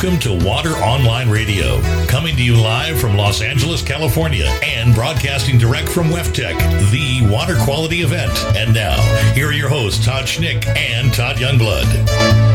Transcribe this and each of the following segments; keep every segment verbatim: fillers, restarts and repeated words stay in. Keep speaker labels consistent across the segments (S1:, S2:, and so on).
S1: Welcome to Water Online Radio, coming to you live from Los Angeles, California, and broadcasting direct from WEFTEC, the water quality event. And now, here are your hosts, Todd Schnick and Todd Youngblood.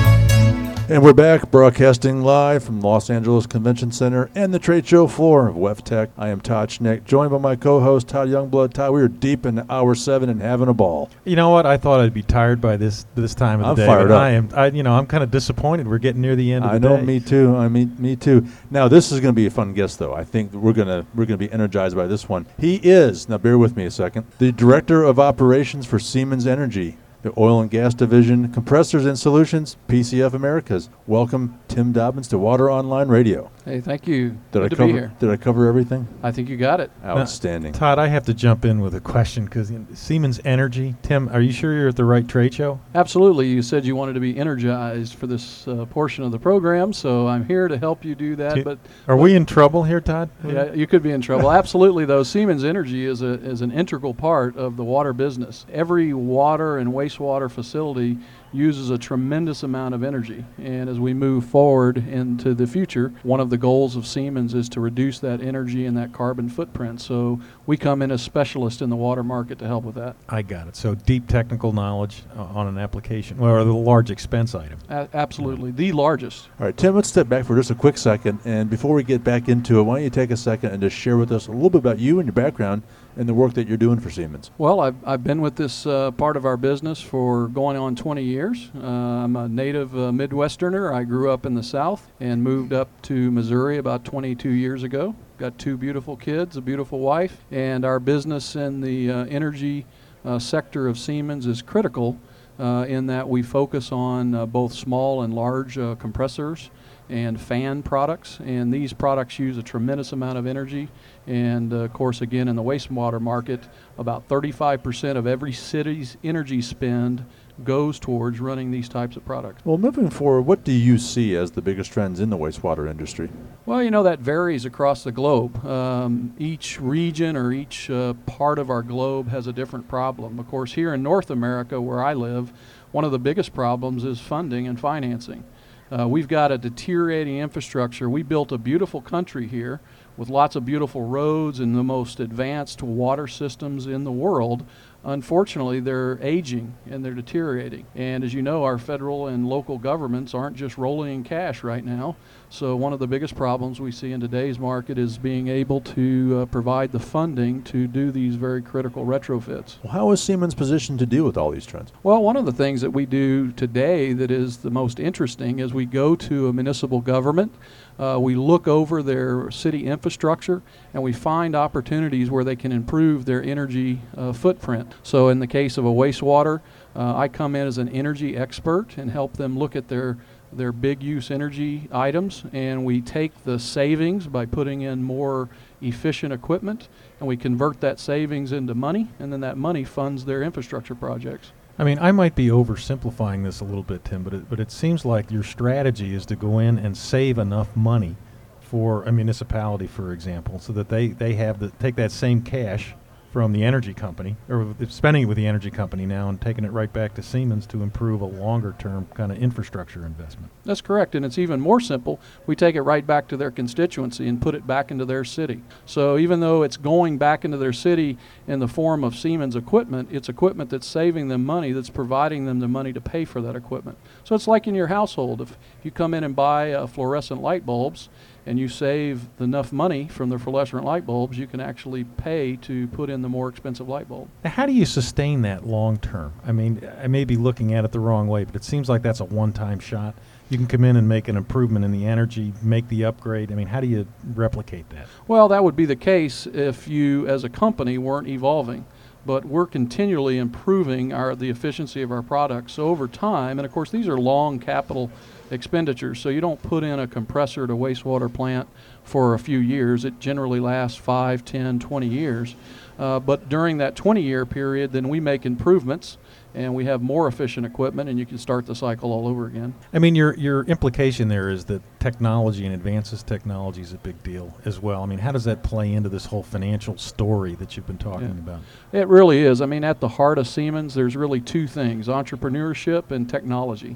S2: And we're back broadcasting live from Los Angeles Convention Center and the trade show floor of WEFTEC. I am Todd Schnick, joined by my co-host, Todd Youngblood. Todd, we are deep in hour seven and having a ball.
S3: You know what? I thought I'd be tired by this this time of the
S2: I'm
S3: day.
S2: fired
S3: but
S2: up.
S3: I am. I, you know, I'm kind of disappointed. We're getting near the end of
S2: I
S3: the
S2: know,
S3: day.
S2: me too. I mean, me too. Now, this is going to be a fun guest, though. I think we're gonna we're gonna be energized by this one. He is, now bear with me a second, the Director of Operations for Siemens Energy, the Oil and Gas Division, Compressors and Solutions, P C F Americas. Welcome, Tim Dobbins, to Water Online Radio.
S4: Hey, thank you.
S2: Did
S4: Good
S2: I
S4: to
S2: cover?
S4: be here.
S2: Did I cover everything?
S4: I think you got it.
S2: Outstanding.
S3: Now, Todd, I have to jump in with a question because Siemens Energy. Tim, are you sure you're at the right trade show?
S4: Absolutely. You said you wanted to be energized for this uh, portion of the program, so I'm here to help you do that.
S3: Ti-
S4: But
S3: Are we in trouble here, Todd?
S4: yeah, you could be in trouble. Absolutely, though. Siemens Energy is a is an integral part of the water business. Every water and wastewater facility uses a tremendous amount of energy, and as we move forward into the future, one of the goals of Siemens is to reduce that energy and that carbon footprint. So we come in as specialists in the water market to help with that.
S3: I got it. So deep technical knowledge uh, on an application, or the large expense item.
S4: A- absolutely, the largest.
S2: All right, Tim, let's step back for just a quick second. And before we get back into it, why don't you take a second and just share with us a little bit about you and your background and the work that you're doing for Siemens.
S4: Well, I've, I've been with this uh, part of our business for going on twenty years. Uh, I'm a native uh, Midwesterner. I grew up in the South and moved up to Missouri about twenty-two years ago. Got two beautiful kids, a beautiful wife, and our business in the uh, energy uh, sector of Siemens is critical uh, in that we focus on uh, both small and large uh, compressors and fan products, and these products use a tremendous amount of energy. And uh, of course, again, in the wastewater market, about thirty-five percent of every city's energy spend goes towards running these types of products.
S2: Well, moving forward, what do you see as the biggest trends in the wastewater industry?
S4: Well, you know, that varies across the globe. Um, each region or each uh, part of our globe has a different problem. Of course, here in North America, where I live, one of the biggest problems is funding and financing. Uh, we've got a deteriorating infrastructure. We built a beautiful country here with lots of beautiful roads and the most advanced water systems in the world. Unfortunately, they're aging and they're deteriorating. And as you know, our federal and local governments aren't just rolling in cash right now. So one of the biggest problems we see in today's market is being able to uh, provide the funding to do these very critical retrofits.
S2: Well, how is Siemens positioned to deal with all these trends?
S4: Well, one of the things that we do today that is the most interesting is we go to a municipal government, uh, we look over their city infrastructure, and we find opportunities where they can improve their energy uh, footprint. So in the case of a wastewater, uh, I come in as an energy expert and help them look at their their big use energy items, and we take the savings by putting in more efficient equipment, and we convert that savings into money, and then that money funds their infrastructure projects.
S3: I mean, I might be oversimplifying this a little bit, Tim, but it, but it seems like your strategy is to go in and save enough money for a municipality, for example, so that they, they have the take that same cash from the energy company, or spending it with the energy company now and taking it right back to Siemens to improve a longer-term kind of infrastructure investment.
S4: That's correct, and it's even more simple. We take it right back to their constituency and put it back into their city. So even though it's going back into their city in the form of Siemens equipment, it's equipment that's saving them money, that's providing them the money to pay for that equipment. So it's like in your household. If you come in and buy uh, fluorescent light bulbs, and you save enough money from the fluorescent light bulbs, you can actually pay to put in the more expensive light bulb.
S3: Now, how do you sustain that long term? I mean, I may be looking at it the wrong way, but it seems like that's a one-time shot. You can come in and make an improvement in the energy, make the upgrade. I mean, how do you replicate that?
S4: Well, that would be the case if you, as a company, weren't evolving. But we're continually improving our the efficiency of our products. So over time, and of course these are long capital expenditures, so you don't put in a compressor to wastewater plant for a few years. It generally lasts five, ten, twenty years. Uh, but during that twenty-year period, then we make improvements, and we have more efficient equipment, and you can start the cycle all over again.
S3: I mean, your your implication there is that technology and advances technology is a big deal as well. I mean, how does that play into this whole financial story that you've been talking
S4: Yeah.
S3: about?
S4: It really is. I mean, at the heart of Siemens, there's really two things, entrepreneurship and technology.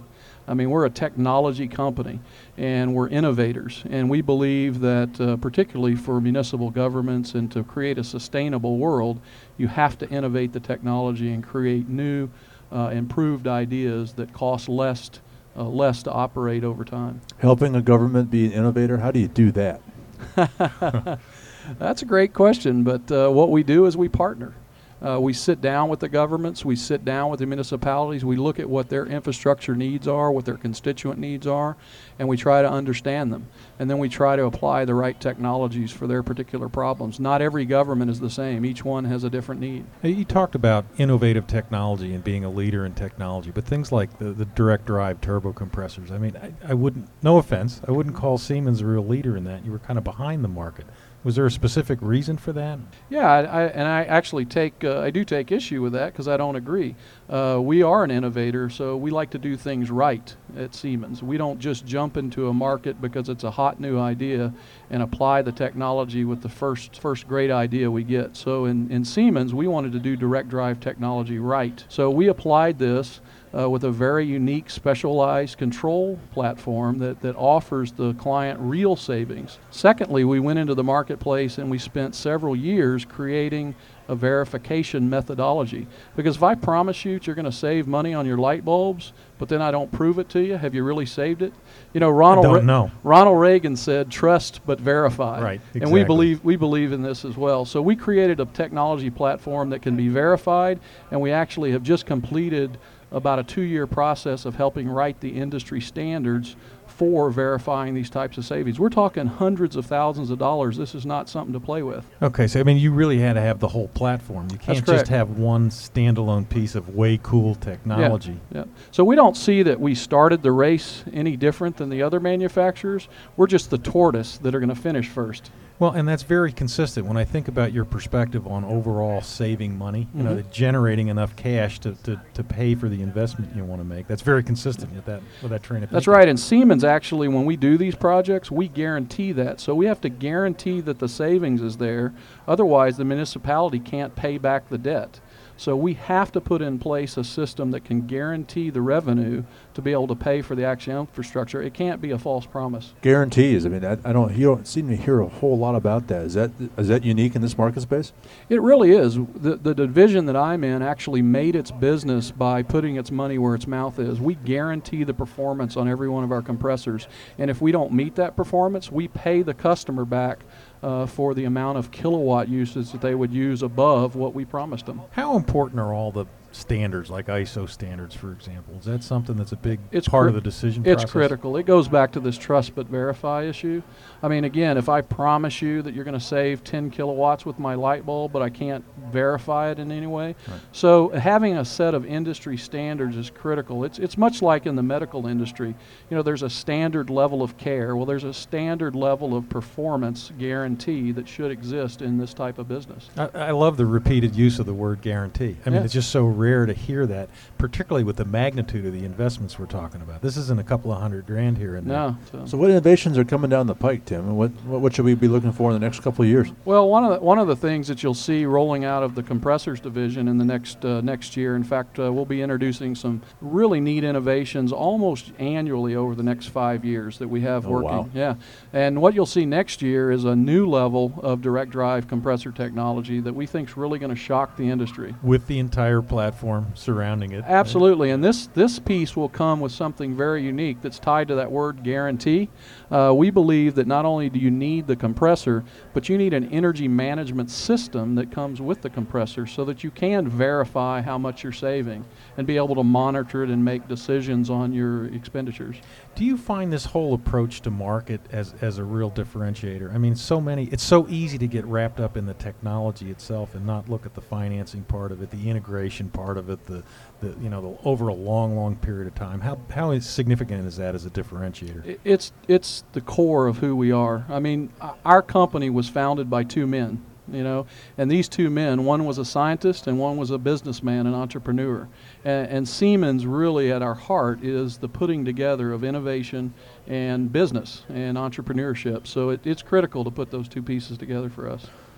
S4: I mean, we're a technology company, and we're innovators, and we believe that uh, particularly for municipal governments and to create a sustainable world, you have to innovate the technology and create new, uh, improved ideas that cost less, uh, less to operate over time.
S2: Helping a government be an innovator, how do you do that?
S4: That's a great question, but uh, what we do is we partner. Uh, we sit down with the governments, we sit down with the municipalities, we look at what their infrastructure needs are, what their constituent needs are, and we try to understand them. And then we try to apply the right technologies for their particular problems. Not every government is the same. Each one has a different need.
S3: Hey, you talked about innovative technology and being a leader in technology, but things like the, the direct drive turbo compressors, I mean, I, I wouldn't, no offense, I wouldn't call Siemens a real leader in that. You were kind of behind the market. Was there a specific reason for that?
S4: Yeah, I, I, and I actually take, uh, I do take issue with that because I don't agree. Uh, we are an innovator, so we like to do things right at Siemens. We don't just jump into a market because it's a hot new idea and apply the technology with the first first great idea we get. So in, in Siemens, we wanted to do direct drive technology right. So we applied this Uh, with a very unique specialized control platform that, that offers the client real savings. Secondly, we went into the marketplace and we spent several years creating a verification methodology. Because if I promise you you're going to save money on your light bulbs, but then I don't prove it to you, have you really saved it? You know, Ronald,
S3: I don't
S4: Re-
S3: know.
S4: Ronald Reagan said, trust but verify.
S3: Right, exactly.
S4: And we believe, we believe in this as well. So we created a technology platform that can be verified, and we actually have just completed about a two-year process of helping write the industry standards for verifying these types of savings. We're talking hundreds of thousands of dollars. This is not something to play with.
S3: Okay, so I mean, you really had to have the whole platform. You can't
S4: correct.
S3: just have one standalone piece of way cool technology.
S4: Yeah, yeah. So we don't see that we started the race any different than the other manufacturers. We're just the tortoise that are going to finish first.
S3: Well, and that's very consistent. When I think about your perspective on overall saving money, you know,
S4: Mhm.
S3: generating enough cash to, to, to pay for the investment you want to make, that's very consistent with that with that train of
S4: That's
S3: thinking.
S4: right. And Siemens, actually, when we do these projects, we guarantee that. So we have to guarantee that the savings is there. Otherwise, the municipality can't pay back the debt. So we have to put in place a system that can guarantee the revenue to be able to pay for the actual infrastructure. It can't be a false promise.
S2: Guarantees. I mean, I, I don't. You don't seem to hear a whole lot about that. Is that is that unique in this market space?
S4: It really is. The, the division that I'm in actually made its business by putting its money where its mouth is. We guarantee the performance on every one of our compressors. And if we don't meet that performance, we pay the customer back uh, for the amount of kilowatt usage that they would use above what we promised them.
S3: How important are all the standards, like I S O standards, for example? Is that something that's a big
S4: It's
S3: part
S4: cri-
S3: of the decision
S4: It's
S3: process?
S4: critical. It goes back to this trust but verify issue. I mean, again, if I promise you that you're going to save ten kilowatts with my light bulb, but I can't verify it in any way.
S3: Right.
S4: So having a set of industry standards is critical. It's it's much like in the medical industry. You know, there's a standard level of care. Well, there's a standard level of performance guarantee that should exist in this type of business.
S3: I, I love the repeated use of the word guarantee. I mean,
S4: Yeah.
S3: it's just so rare to hear that, particularly with the magnitude of the investments we're talking about. This isn't a couple of hundred grand here and there.
S4: No. So.
S2: So what innovations are coming down the pike, Tim? And what, what what should we be looking for in the next couple of years?
S4: Well, one of the, one of the things that you'll see rolling out of the compressors division in the next uh, next year, in fact, uh, we'll be introducing some really neat innovations almost annually over the next five years that we have
S2: Oh,
S4: working.
S2: wow.
S4: Yeah, and what you'll see next year is a new level of direct drive compressor technology that we think is really going to shock the industry.
S3: With the entire platform surrounding it.
S4: Absolutely, and this this piece will come with something very unique that's tied to that word guarantee. Uh, we believe that not only do you need the compressor, but you need an energy management system that comes with the compressor so that you can verify how much you're saving and be able to monitor it and make decisions on your expenditures.
S3: Do you find this whole approach to market as, as a real differentiator? I mean, so many, it's so easy to get wrapped up in the technology itself and not look at the financing part of it, the integration part of it, the, the you know, the, over a long, long period of time. How how is significant is that as a differentiator?
S4: I- It's it's the core of who we are. I mean, o- our company was founded by two men, you know, and these two men, one was a scientist and one was a businessman, an entrepreneur. And, and Siemens really at our heart is the putting together of innovation and business and entrepreneurship. So it, it's critical to put those two pieces together for us.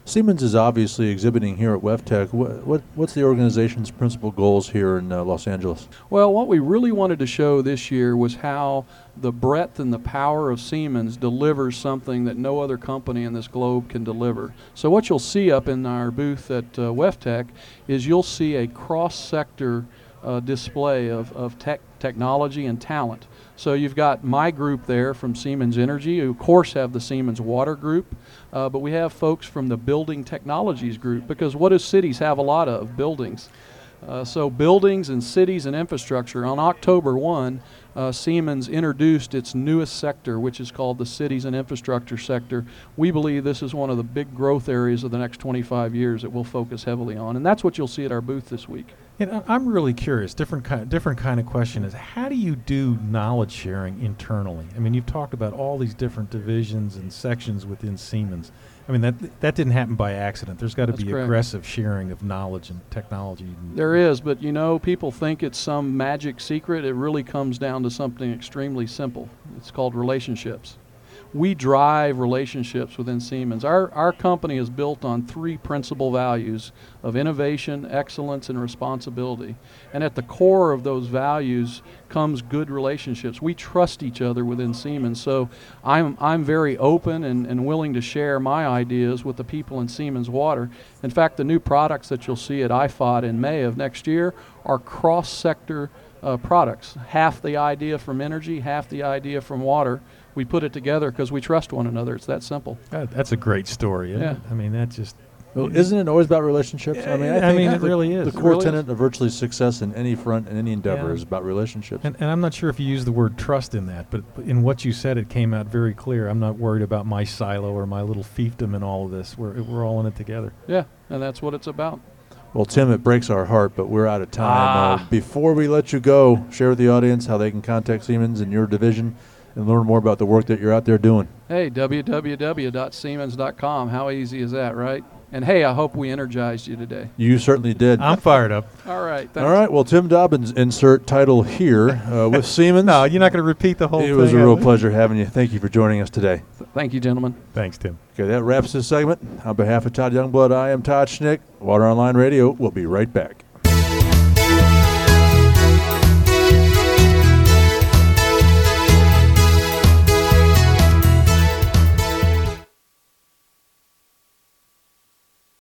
S2: Siemens is obviously exhibiting here at WEFTEC. What, what what's the organization's principal goals here in uh, Los Angeles?
S4: Well, what we really wanted to show this year was how the breadth and the power of Siemens delivers something that no other company in this globe can deliver. So what you'll see up in our booth at uh, WEFTEC is you'll see a cross-sector uh, display of, of tech, technology and talent. So you've got my group there from Siemens Energy, who of course have the Siemens Water Group, uh, but we have folks from the Building Technologies Group, because what do cities have a lot of? Buildings. Uh, so buildings and cities and infrastructure. On October first, uh, Siemens introduced its newest sector, which is called the Cities and Infrastructure sector. We believe this is one of the big growth areas of the next twenty-five years that we'll focus heavily on, and that's what you'll see at our booth this week.
S3: And I- I'm really curious. Different kind, different kind of question is, how do you do knowledge sharing internally? I mean, you've talked about all these different divisions and sections within Siemens. I mean, that that didn't happen by accident. There's got to
S4: That's
S3: be
S4: correct.
S3: aggressive sharing of knowledge and technology. and-
S4: There is, but you know, people think it's some magic secret. It really comes down to something extremely simple. It's called relationships. We drive relationships within Siemens. Our, our company is built on three principal values of innovation, excellence, and responsibility. And at the core of those values comes good relationships. We trust each other within Siemens. So I'm, I'm very open and, and willing to share my ideas with the people in Siemens Water. In fact, the new products that you'll see at I F O D in May of next year are cross-sector uh, products. Half the idea from energy, half the idea from water. We put it together because we trust one another. It's that simple.
S3: That- that's a great story. Isn't
S4: Yeah.
S3: it? I mean, that just.
S2: Well, isn't it always about relationships? I mean, I,
S3: I
S2: think
S3: mean, it
S2: the,
S3: really is.
S2: The
S3: It
S2: core
S4: really
S2: tenet of virtually success in any front and any endeavor
S3: Yeah.
S2: is about relationships.
S3: And, and I'm not sure if you used the word trust in that, but in what you said, it came out very clear. I'm not worried about my silo or my little fiefdom in all of this. We're, we're all in it together.
S4: Yeah, and that's what it's about.
S2: Well, Tim, it breaks our heart, but we're out of time.
S4: Ah.
S2: Uh, before we let you go, share with the audience how they can contact Siemens and your division and learn more about the work that you're out there doing.
S4: Hey, w w w dot siemens dot com. How easy is that, right? And hey, I hope we energized you today.
S2: You certainly did.
S3: I'm fired up.
S4: All right. Thanks.
S2: All right. Well, Tim Dobbins, insert title here uh, with Siemens.
S3: No, you're not going to repeat the whole
S2: It
S3: thing.
S2: was a
S3: are
S2: real
S3: we?
S2: pleasure having you. Thank you for joining us today.
S4: Thank you, gentlemen.
S3: Thanks, Tim.
S2: Okay, that wraps this segment. On behalf of Todd Youngblood, I am Todd Schnick. Water Online Radio. We'll be right back.